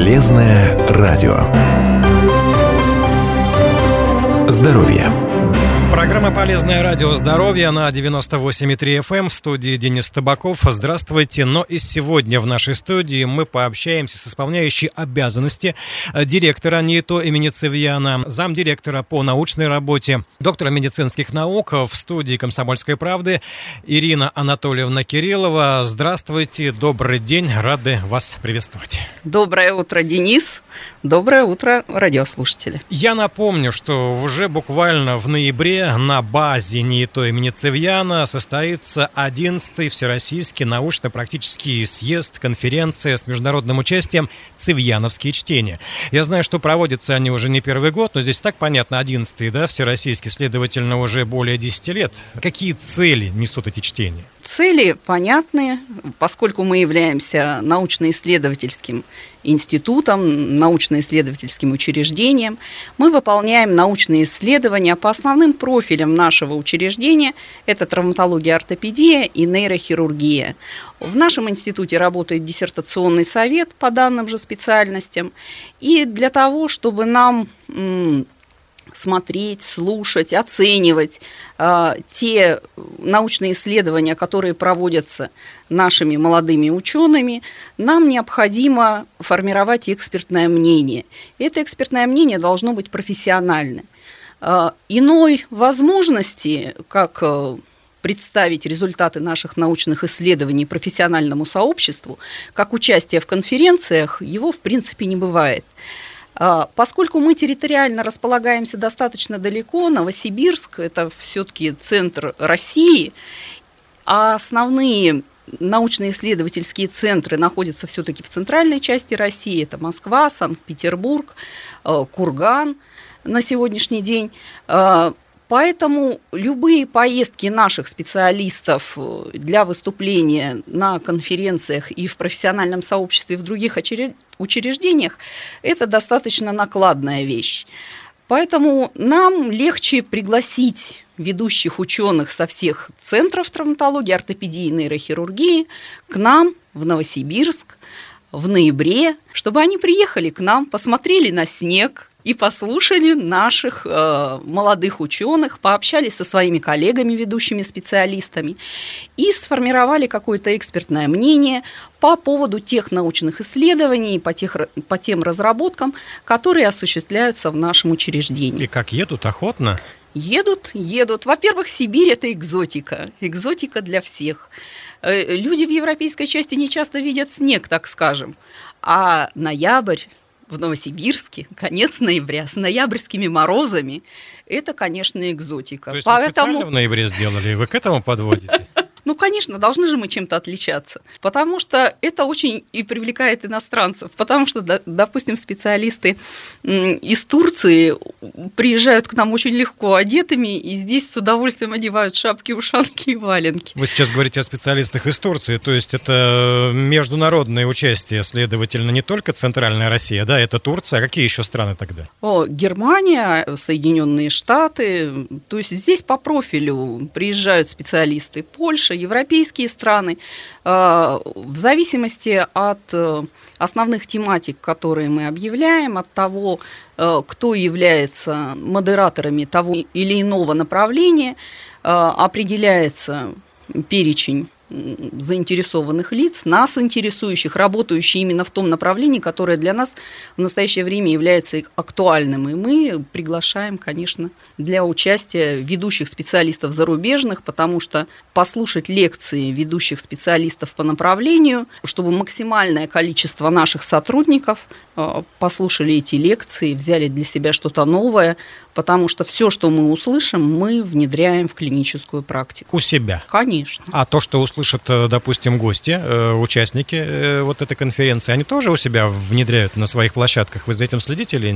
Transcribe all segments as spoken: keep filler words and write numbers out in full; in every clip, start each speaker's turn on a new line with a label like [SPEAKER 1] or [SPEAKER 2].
[SPEAKER 1] Полезное радио. Здоровье.
[SPEAKER 2] Программа «Полезное радио. Здоровье» на девяносто восемь и три эф эм. В студии Денис Табаков. Здравствуйте. Но и сегодня в нашей студии мы пообщаемся с исполняющей обязанности директора НИИТО имени Цивьяна, замдиректора по научной работе, доктора медицинских наук в студии «Комсомольской правды» Ирина Анатольевна Кириллова. Здравствуйте. Добрый день. Рады вас приветствовать.
[SPEAKER 3] Доброе утро, Денис. Доброе утро, радиослушатели.
[SPEAKER 2] Я напомню, что уже буквально в ноябре на базе НИИТО имени Цивьяна состоится одиннадцатый Всероссийский научно-практический съезд, конференция с международным участием «Цивьяновские чтения». Я знаю, что проводятся они уже не первый год, но здесь так понятно, одиннадцатый, да, Всероссийский, следовательно, уже более десяти лет. Какие цели несут эти чтения?
[SPEAKER 3] Цели понятны, поскольку мы являемся научно-исследовательским институтом, научно-исследовательским учреждением. Мы выполняем научные исследования по основным профилям нашего учреждения. Это травматология, ортопедия и нейрохирургия. В нашем институте работает диссертационный совет по данным же специальностям. И для того, чтобы нам м- смотреть, слушать, оценивать э, те научные исследования, которые проводятся нашими молодыми учеными, нам необходимо формировать экспертное мнение. Это экспертное мнение должно быть профессиональным. Э, иной возможности, как э, представить результаты наших научных исследований профессиональному сообществу, как участие в конференциях, его в принципе не бывает. Поскольку мы территориально располагаемся достаточно далеко, Новосибирск – это все-таки центр России, а основные научно-исследовательские центры находятся все-таки в центральной части России, это Москва, Санкт-Петербург, Курган на сегодняшний день. Поэтому любые поездки наших специалистов для выступления на конференциях и в профессиональном сообществе в других учреждениях – это достаточно накладная вещь. Поэтому нам легче пригласить ведущих ученых со всех центров травматологии, ортопедии и нейрохирургии к нам в Новосибирск в ноябре, чтобы они приехали к нам, посмотрели на снег и послушали наших э, молодых ученых, пообщались со своими коллегами, ведущими специалистами, и сформировали какое-то экспертное мнение по поводу тех научных исследований, по, тех, по тем разработкам, которые осуществляются в нашем учреждении.
[SPEAKER 2] И как едут охотно?
[SPEAKER 3] Едут, едут. Во-первых, Сибирь – это экзотика, экзотика для всех. Люди в европейской части не часто видят снег, так скажем, а ноябрь в Новосибирске, конец ноября, с ноябрьскими морозами, это, конечно, экзотика.
[SPEAKER 2] То есть
[SPEAKER 3] Поэтому...
[SPEAKER 2] вы специально в ноябре сделали, вы к этому подводите?
[SPEAKER 3] Ну, конечно, должны же мы чем-то отличаться, потому что это очень и привлекает иностранцев, потому что, допустим, специалисты из Турции приезжают к нам очень легко одетыми и здесь с удовольствием одевают шапки, ушанки и валенки.
[SPEAKER 2] Вы сейчас говорите о специалистах из Турции, то есть это международное участие, следовательно, не только Центральная Россия, да, это Турция, а какие еще страны тогда?
[SPEAKER 3] О, Германия, Соединенные Штаты, то есть здесь по профилю приезжают специалисты Польши, европейские страны, в зависимости от основных тематик, которые мы объявляем, от того, кто является модераторами того или иного направления, определяется перечень заинтересованных лиц, нас интересующих, работающих именно в том направлении, которое для нас в настоящее время является актуальным. И мы приглашаем, конечно, для участия ведущих специалистов зарубежных, потому что послушать лекции ведущих специалистов по направлению, чтобы максимальное количество наших сотрудников послушали эти лекции, взяли для себя что-то новое, потому что все, что мы услышим, мы внедряем в клиническую практику.
[SPEAKER 2] У себя?
[SPEAKER 3] Конечно.
[SPEAKER 2] А то, что услышат, допустим, гости, участники вот этой конференции, они тоже у себя внедряют на своих площадках? Вы за этим следите или нет?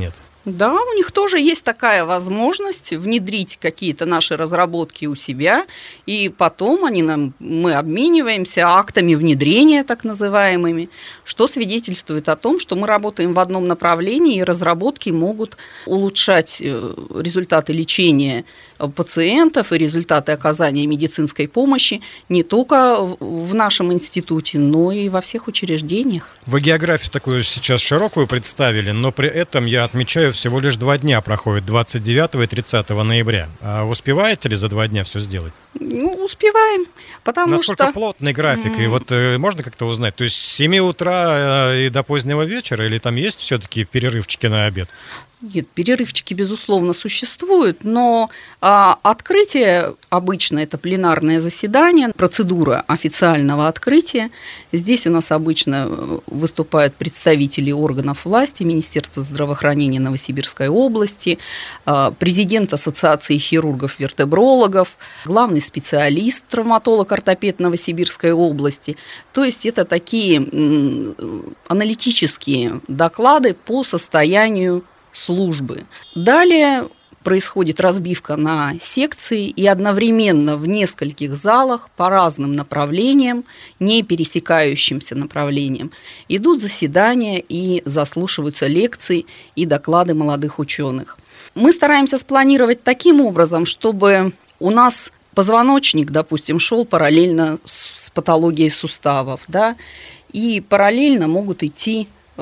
[SPEAKER 3] Да, у них тоже есть такая возможность внедрить какие-то наши разработки у себя, и потом они нам, мы обмениваемся актами внедрения, так называемыми, что свидетельствует о том, что мы работаем в одном направлении, и разработки могут улучшать результаты лечения пациентов и результаты оказания медицинской помощи не только в нашем институте, но и во всех учреждениях.
[SPEAKER 2] Вы географию такую сейчас широкую представили, но при этом, я отмечаю, всего лишь два дня проходит, двадцать девятого и тридцатого ноября. А успеваете ли за два дня все сделать?
[SPEAKER 3] Ну, успеваем, потому
[SPEAKER 2] Насколько
[SPEAKER 3] что...
[SPEAKER 2] плотный график? И вот э, можно как-то узнать? То есть с семи утра и до позднего вечера, или там есть все-таки перерывчики на обед?
[SPEAKER 3] Нет, перерывчики, безусловно, существуют, но а, открытие обычно это пленарное заседание, процедура официального открытия. Здесь у нас обычно выступают представители органов власти, Министерства здравоохранения Новосибирской области, а, президент Ассоциации хирургов-вертебрологов, главный специалист, травматолог-ортопед Новосибирской области. То есть это такие м, аналитические доклады по состоянию службы. Далее происходит разбивка на секции, и одновременно в нескольких залах по разным направлениям, не пересекающимся направлениям, идут заседания и заслушиваются лекции и доклады молодых ученых. Мы стараемся спланировать таким образом, чтобы у нас позвоночник, допустим, шел параллельно с патологией суставов, да, и параллельно могут идти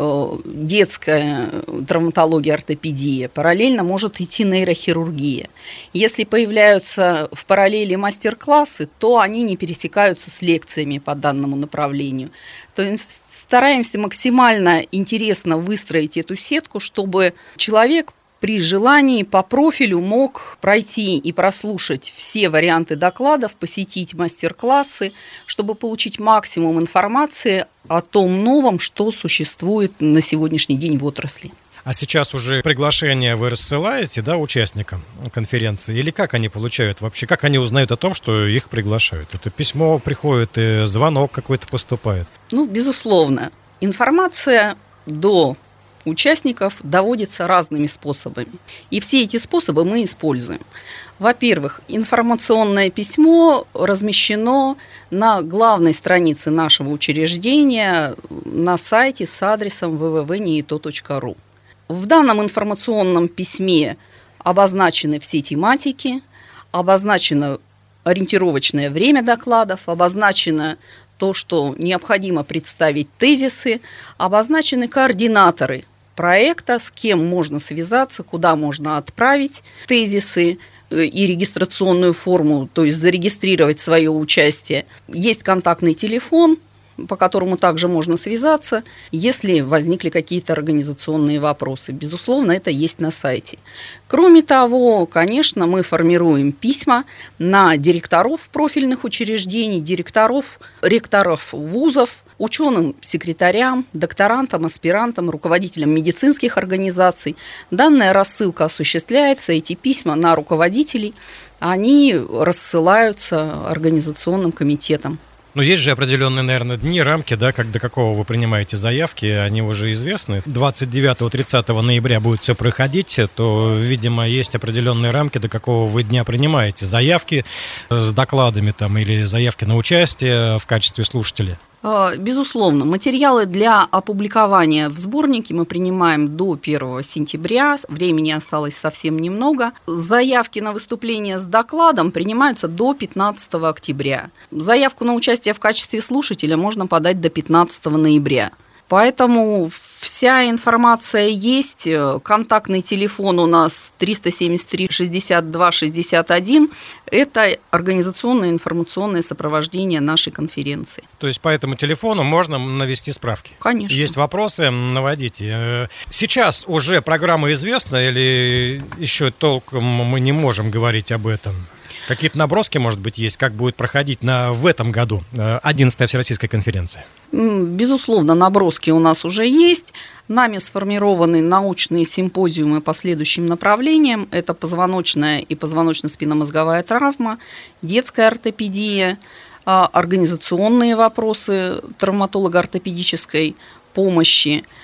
[SPEAKER 3] детская травматология, ортопедия, параллельно может идти нейрохирургия. Если появляются в параллели мастер-классы, то они не пересекаются с лекциями по данному направлению. То есть стараемся максимально интересно выстроить эту сетку, чтобы человек при желании по профилю мог пройти и прослушать все варианты докладов, посетить мастер-классы, чтобы получить максимум информации о том новом, что существует на сегодняшний день в отрасли.
[SPEAKER 2] А сейчас уже приглашение вы рассылаете, да, участникам конференции? Или как они получают вообще? Как они узнают о том, что их приглашают? Это письмо приходит, и звонок какой-то поступает?
[SPEAKER 3] Ну, безусловно. Информация до участников доводится разными способами. И все эти способы мы используем. Во-первых, информационное письмо размещено на главной странице нашего учреждения на сайте с адресом дабл ю дабл ю дабл ю точка ниито точка ру. В данном информационном письме обозначены все тематики, обозначено ориентировочное время докладов, обозначено то, что необходимо представить тезисы, обозначены координаторы проекта, с кем можно связаться, куда можно отправить тезисы и регистрационную форму, то есть зарегистрировать свое участие. Есть контактный телефон, по которому также можно связаться, если возникли какие-то организационные вопросы. Безусловно, это есть на сайте. Кроме того, конечно, мы формируем письма на директоров профильных учреждений, директоров, ректоров вузов, ученым, секретарям, докторантам, аспирантам, руководителям медицинских организаций. Данная рассылка осуществляется, эти письма на руководителей, они рассылаются организационным комитетом.
[SPEAKER 2] Ну, есть же определенные, наверное, дни, рамки, да, как до какого вы принимаете заявки, они уже известны. двадцать девятого-тридцатого ноября будет все проходить, то, видимо, есть определенные рамки, до какого вы дня принимаете заявки с докладами там или заявки на участие в качестве слушателя.
[SPEAKER 3] Безусловно, материалы для опубликования в сборнике мы принимаем до первого сентября, времени осталось совсем немного. Заявки на выступление с докладом принимаются до пятнадцатого октября. Заявку на участие в качестве слушателя можно подать до пятнадцатого ноября. Поэтому вся информация есть. Контактный телефон у нас триста семьдесят три шестьдесят два шестьдесят один. Это организационное информационное сопровождение нашей конференции.
[SPEAKER 2] То есть по этому телефону можно навести справки?
[SPEAKER 3] Конечно.
[SPEAKER 2] Есть вопросы, наводите. Сейчас уже программа известна или еще толком мы не можем говорить об этом? Какие-то наброски, может быть, есть, как будет проходить на, в этом году одиннадцатая Всероссийская конференция?
[SPEAKER 3] Безусловно, наброски у нас уже есть. Нами сформированы научные симпозиумы по следующим направлениям. Это позвоночная и позвоночно-спинномозговая травма, детская ортопедия, организационные вопросы травматолого-ортопедической помощи.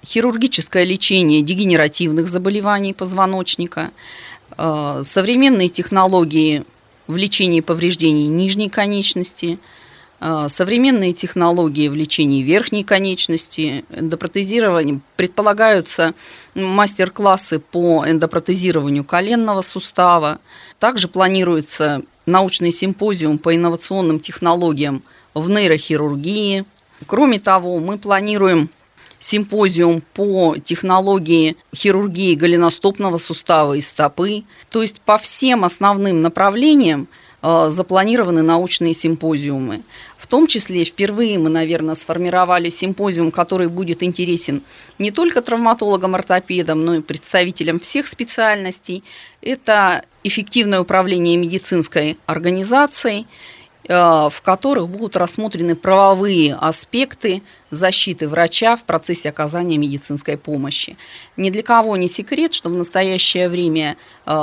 [SPEAKER 3] хирургическое лечение дегенеративных заболеваний позвоночника, современные технологии в лечении повреждений нижней конечности, современные технологии в лечении верхней конечности, эндопротезирование. Предполагаются мастер-классы по эндопротезированию коленного сустава. Также планируется научный симпозиум по инновационным технологиям в нейрохирургии. Кроме того, мы планируем симпозиум по технологии хирургии голеностопного сустава и стопы. То есть по всем основным направлениям запланированы научные симпозиумы. В том числе впервые мы, наверное, сформировали симпозиум, который будет интересен не только травматологам-ортопедам, но и представителям всех специальностей. Это эффективное управление медицинской организацией, в которых будут рассмотрены правовые аспекты защиты врача в процессе оказания медицинской помощи. Ни для кого не секрет, что в настоящее время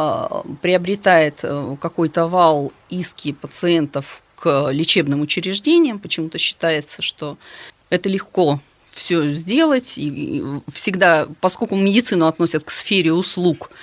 [SPEAKER 3] приобретает какой-то вал иски пациентов к лечебным учреждениям. Почему-то считается, что это легко все сделать. И всегда, поскольку медицину относят к сфере услуг,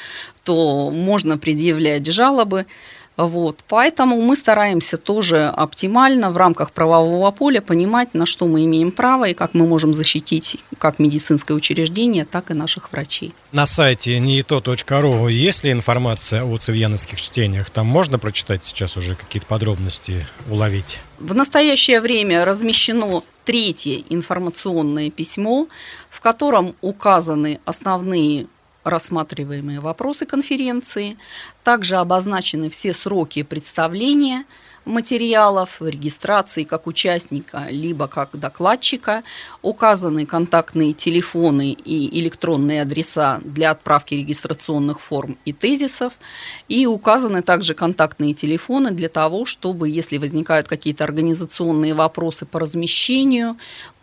[SPEAKER 3] то можно предъявлять жалобы. Вот. Поэтому мы стараемся тоже оптимально в рамках правового поля понимать, на что мы имеем право и как мы можем защитить как медицинское учреждение, так и наших врачей.
[SPEAKER 2] На сайте ниито точка ру есть ли информация о цивьяновских чтениях? Там можно прочитать сейчас уже какие-то подробности, уловить?
[SPEAKER 3] В настоящее время размещено третье информационное письмо, в котором указаны основные рассматриваемые вопросы конференции. Также обозначены все сроки представления материалов, регистрации как участника, либо как докладчика. Указаны контактные телефоны и электронные адреса для отправки регистрационных форм и тезисов. И указаны также контактные телефоны для того, чтобы, если возникают какие-то организационные вопросы по размещению,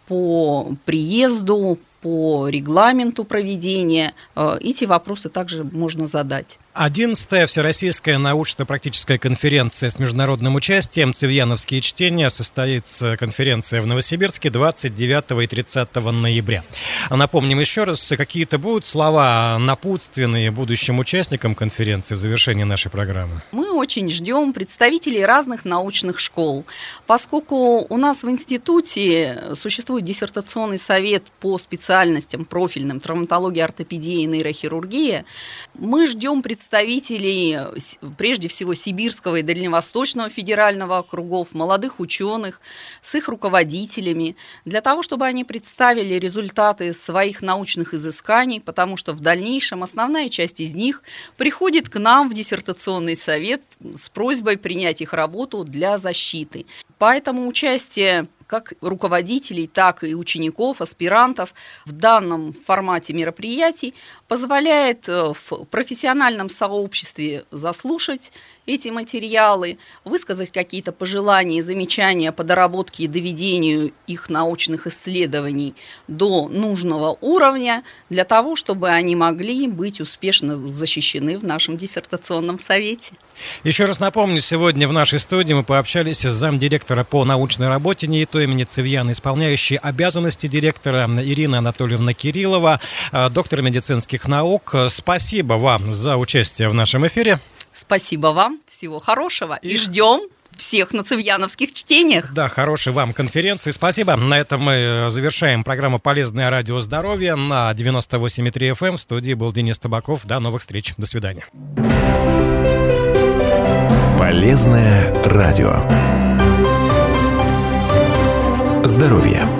[SPEAKER 3] по приезду, по регламенту проведения, эти вопросы также можно задать.
[SPEAKER 2] одиннадцатая Всероссийская научно-практическая конференция с международным участием «Цивьяновские чтения» состоится конференция в Новосибирске двадцать девятого и тридцатого ноября. Напомним еще раз, какие-то будут слова напутственные будущим участникам конференции в завершении нашей программы?
[SPEAKER 3] Мы очень ждем представителей разных научных школ. Поскольку у нас в институте существует диссертационный совет по специальностям профильным травматология, ортопедия и нейрохирургия, мы ждем представителей, прежде всего, Сибирского и Дальневосточного федерального округов, молодых ученых с их руководителями, для того, чтобы они представили результаты своих научных изысканий, потому что в дальнейшем основная часть из них приходит к нам в диссертационный совет с просьбой принять их работу для защиты. Поэтому участие как руководителей, так и учеников, аспирантов в данном формате мероприятий позволяет в профессиональном сообществе заслушать эти материалы, высказать какие-то пожелания, замечания по доработке и доведению их научных исследований до нужного уровня, для того, чтобы они могли быть успешно защищены в нашем диссертационном совете.
[SPEAKER 2] Еще раз напомню, сегодня в нашей студии мы пообщались с замдиректора по научной работе ниито имени Цивьяна, исполняющей обязанности директора Ирина Анатольевна Кириллова, доктор медицинских наук. Спасибо вам за участие в нашем эфире.
[SPEAKER 3] Спасибо вам, всего хорошего и, и ждем всех на цивьяновских чтениях.
[SPEAKER 2] Да, хорошей вам конференции. Спасибо. На этом мы завершаем программу «Полезное радио здоровья» на девяносто восемь и три эф эм. В студии был Денис Табаков. До новых встреч. До свидания.
[SPEAKER 1] Полезное радио. Здоровье.